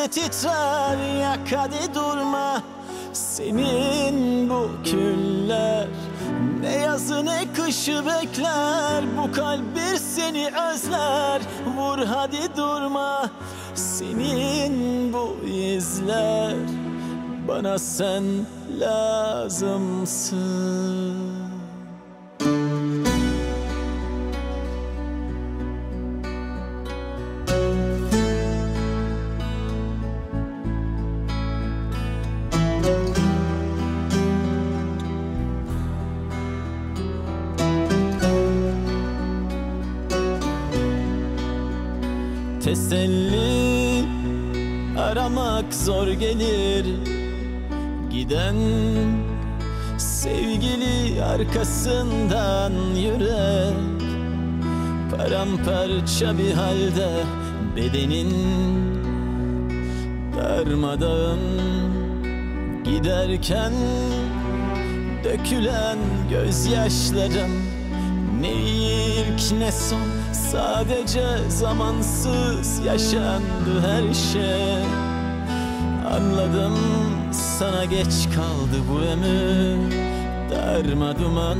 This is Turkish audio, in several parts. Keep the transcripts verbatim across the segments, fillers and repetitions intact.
de titrer, yak hadi durma. Senin bu küller ne yazı ne kışı bekler. Bu kalp bir seni özler, vur hadi durma. Senin bu izler, bana sen lazımsın. Teselli aramak zor gelir, giden sevgili arkasından yürek. Paramparça bir halde bedenin, darmadağın giderken dökülen gözyaşlarım ne ilk ne son, sadece zamansız yaşandı her şey. Anladım, sana geç kaldı bu ömür, darma duman.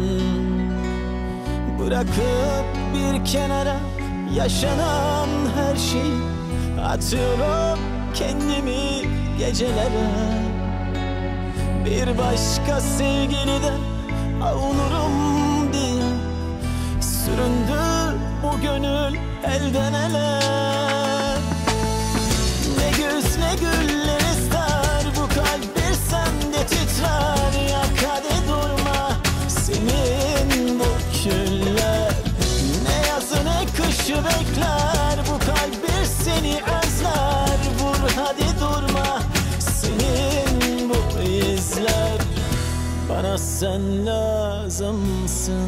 Bırakıp bir kenara yaşanan her şeyi, atıyorum kendimi gecelere. Bir başka sevgiliden avunurum diye süründü bu gönül elden ele. Ne güz ne güller ister bu kalp, bir sende titrer, yak hadi durma. Senin bu küller ne yazı ne kışı bekler. Bu kalp bir seni özler, vur hadi durma. Senin bu izler, bana sen lazımsın.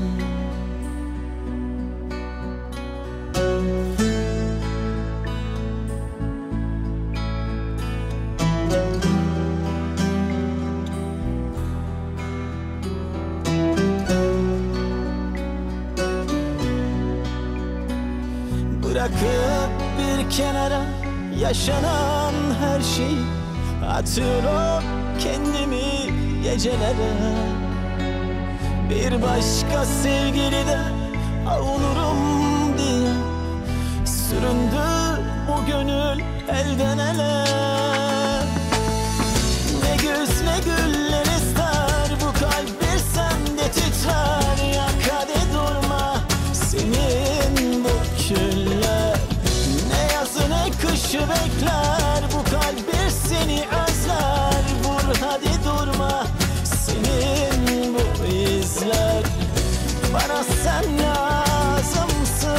Bırakıp bir kenara yaşanan her şeyi, atıyorum kendimi gecelere. Bir başka sevgiliden avunurum diye süründü bu gönül elden ele. Ne güz ne güller ister bu kalp, bir sende titrer, yak hadi durma. Senin bu küller ne yazı ne kışı bekler. Bu kalp bir seni özler, vur hadi durma. Senin bu izler, bana sen lazımsın.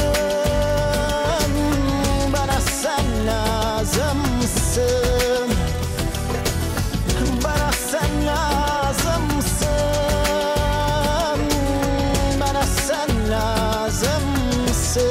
Bana sen lazımsın. Bana sen lazımsın. Bana sen lazımsın.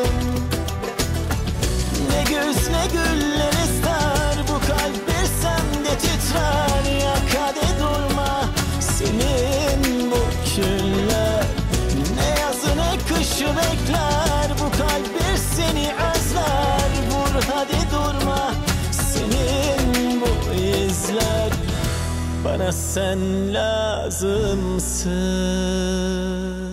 Ne güz ne güller ister bu kalp, bir sende titrer, yak hadi durma. Senin bu küller ne yazı ne kışı bekler. Bu kalp bir seni özler, vur hadi durma. Senin bu izler, bana sen lazımsın.